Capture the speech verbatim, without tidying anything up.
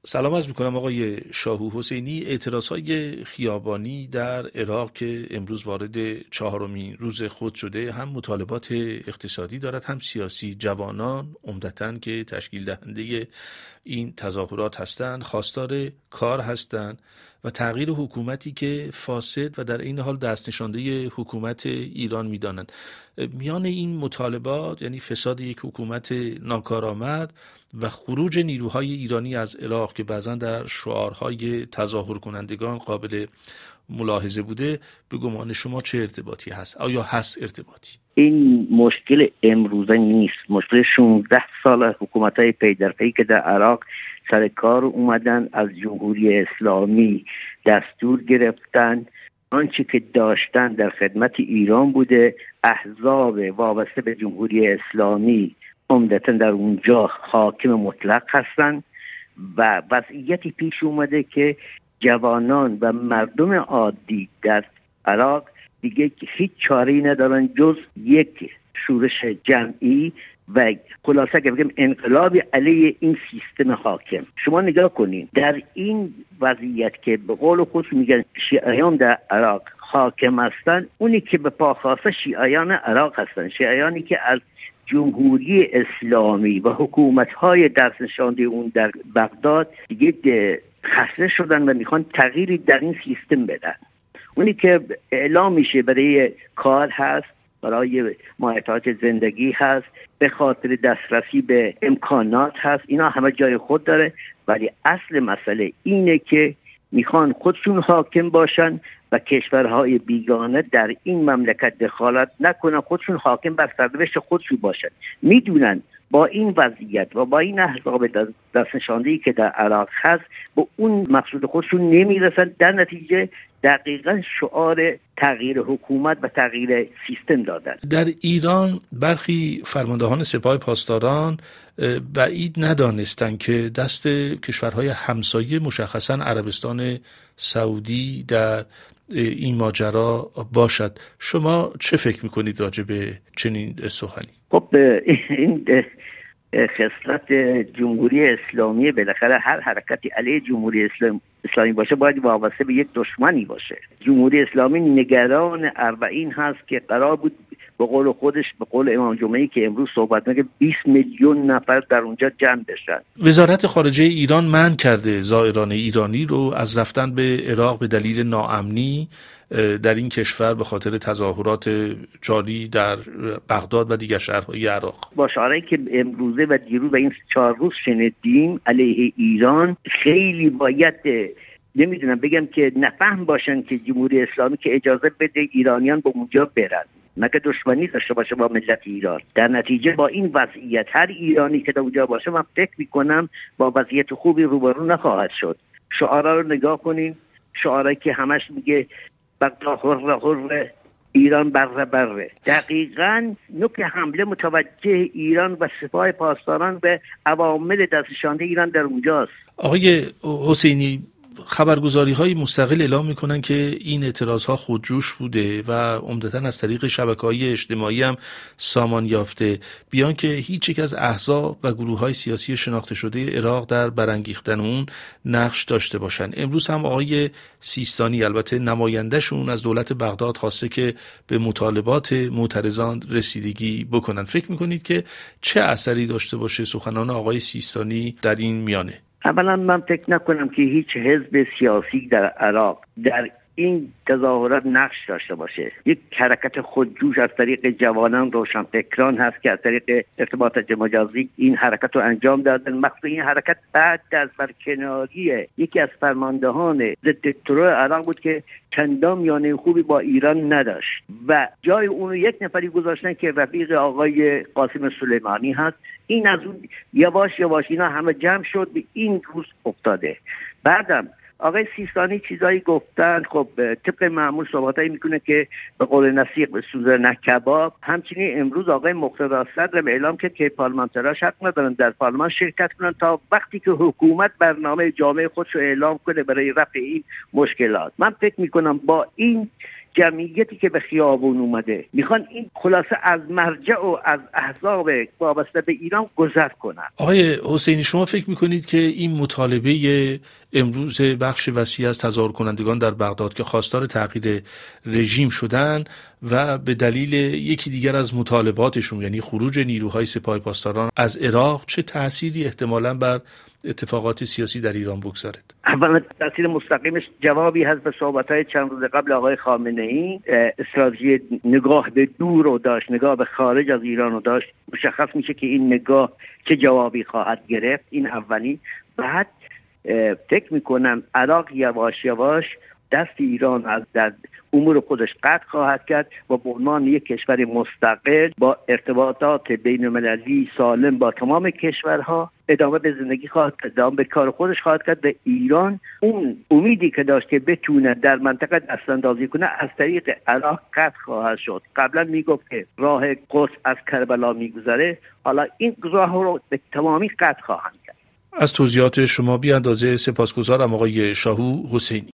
سلام عرض میکنم آقای شاهو حسینی. اعتراضهای خیابانی در عراق که امروز وارد چهارمین روز خود شده هم مطالبات اقتصادی دارد هم سیاسی. جوانان عمدتاً که تشکیل دهنده این تظاهرات هستند خواستار کار هستند و تغییر حکومتی که فاسد و در این حال دست نشانده حکومت ایران میدانند. میان این مطالبات یعنی فساد یک حکومت ناکارآمد و خروج نیروهای ایرانی از عراق که بعضا در شعارهای تظاهر کنندگان قابل ملاحظه بوده، به گمان شما چه ارتباطی هست؟ آیا هست ارتباطی؟ این مشکل امروزه نیست، مشکل شانزده سال حکومت‌های پی در پی که در عراق سر کار اومدن، از جمهوری اسلامی دستور گرفتن، آنچه که داشتن در خدمت ایران بوده. احزاب وابسته به جمهوری اسلامی عمدتاً در اونجا حاکم مطلق هستند و وضعیتی پیش اومده که جوانان و مردم عادی در عراق دیگه هیچ چاره‌ای ندارن جز یک شورش جمعی و خلاصه که بگم انقلابی علیه این سیستم حاکم. شما نگاه کنین در این وضعیت که به قول خود میگن شیعیان در عراق حاکم هستن، اونی که به پا خواسته شیعیان عراق هستن، شیعیانی که از جمهوری اسلامی و حکومت‌های دست نشانده اون در بغداد دیگه خسته شدن و میخوان تغییری در این سیستم بدن. اونی که اعلام میشه برای کار هست، برای مایحتاج زندگی هست، به خاطر دسترسی به امکانات هست، اینا همه جای خود داره، ولی اصل مسئله اینه که میخوان خودشون حاکم باشن و کشورهای بیگانه در این مملکت دخالت نکنن، خودشون حاکم بر سرنوشت خودشون باشن. میدونن با این وضعیت و با این احزاب دست نشانده‌ای که در عراق هست به اون مقصود خودشون نمیرسن، در نتیجه دقیقاً شعار تغییر حکومت و تغییر سیستم دادن. در ایران برخی فرماندهان سپاه پاسداران بعید ندانستند که دست کشورهای همسایه مشخصاً عربستان سعودی در این ماجرا باشد. شما چه فکر میکنید راجع به چنین سخنی؟ خب این خصلت جمهوری اسلامی، بالاخره هر حرکتی علیه جمهوری اسلام اسلامی باشه باید وابسته به یک دشمنی باشه. جمهوری اسلامی نگران اربعین هست که قرار بود به قول خودش، به قول امام جمعه‌ای که امروز صحبت می‌کنه، بیست میلیون نفر در اونجا جمع بشن. وزارت خارجه ایران منع کرده زائران ایرانی رو از رفتن به عراق به دلیل ناامنی در این کشور به خاطر تظاهرات جاری در بغداد و دیگر شهرهای عراق. با شعاری که امروزه و دیروز و این چهار روز شنیدیم علیه ایران، خیلی باید نمیدونم بگم که نفهم باشن که جمهوری اسلامی که اجازه بده ایرانیان به اونجا برن، مگه دشمنی داشته باشه با ملت ایران. در نتیجه با این وضعیت هر ایرانی که در اونجا باشه، من فکر میکنم با وضعیت خوبی روبرو نخواهد شد. شعارا رو نگاه کنیم، شعاری که همش میگه بغداد حر حر، ایران بره بره. دقیقاً نوک حمله متوجه ایران و سپاه پاسداران به عوامل دستشانده ایران در اونجاست. آقای حسینی، خبرگزاری های مستقل اعلام میکنن که این اعتراض ها خودجوش بوده و عمدتاً از طریق شبکه‌های اجتماعی هم سامان یافته، بیان که هیچ یک از احزاب و گروه های سیاسی شناخته شده عراق در برانگیختن اون نقش داشته باشن. امروز هم آقای سیستانی، البته نمایندهشون، از دولت بغداد خواسته که به مطالبات معترضان رسیدگی بکنن. فکر میکنید که چه اثری داشته باشه سخنان آقای سیستانی در این میانه؟ اولا من فکر نکنم که هیچ حزب سیاسی در عراق در این تظاهرات نقش داشته باشه. یک حرکت خودجوش از طریق جوانان روشنفکران هست که از طریق ارتباطات مجازی این حرکت رو انجام دادن. مقصود این حرکت بعد از برکناری یکی از فرماندهان ضد ترور عراق بود که چندان میانه خوبی با ایران نداشت و جای اون یک نفری گذاشتن که رفیق آقای قاسم سلیمانی هست. این از اون یواش یواش اینا همه جمع شد به این روز افتاده. بعدم آقای سیستانی چیزایی گفتن، خب طبق معمول صحبتایی میکنه که به قول نسیق به سوزن کباب. همچنین امروز آقای مقتدی صدر اعلام کرد که پارلمانتراش حق ندارن در پارلمان شرکت کنن تا وقتی که حکومت برنامه جامع خودش رو اعلام کنه برای رفع این مشکلات. من فکر میکنم با این جمعیتی که به خیابون اومده میخوان این خلاصه از مرجع و از احزاب وابسته به ایران گذر کنن. آقای حسینی، شما فکر میکنید که این مطالبه امروز بخش وسیع از تظاهر کنندگان در بغداد که خواستار تغییر رژیم شدن و به دلیل یکی دیگر از مطالباتشون یعنی خروج نیروهای سپاه پاسداران از عراق چه تأثیری احتمالاً بر اتفاقات سیاسی در ایران بگذارد؟ اولا تأثیر مستقیمش جوابی هست به صحبت‌های چند روز قبل آقای خامنه‌ای. استراتژی نگاه به دور رو داشت، نگاه به خارج از ایران رو داشت. مشخص میشه که این نگاه چه جوابی خواهد گرفت. این اولی. بعد فکر میکنم عراق یواش یواش دست ایران از در امور خودش قطع خواهد کرد و به عنوان یک کشور مستقل با ارتباطات بین المللی سالم با تمام کشورها ادامه به زندگی خواهد کرد، ادامه به کار خودش خواهد کرد. به ایران اون امیدی که داشت که بتونه در منطقه دستاندازی کنه از طریق عراق قطع خواهد شد. قبلا میگفت که راه قدس از کربلا میگذره، حالا این راه رو به تمامی قطع خواهند کرد. از توضیحات شما بی اندازه سپاسگزارم آقای شاهو حسینی.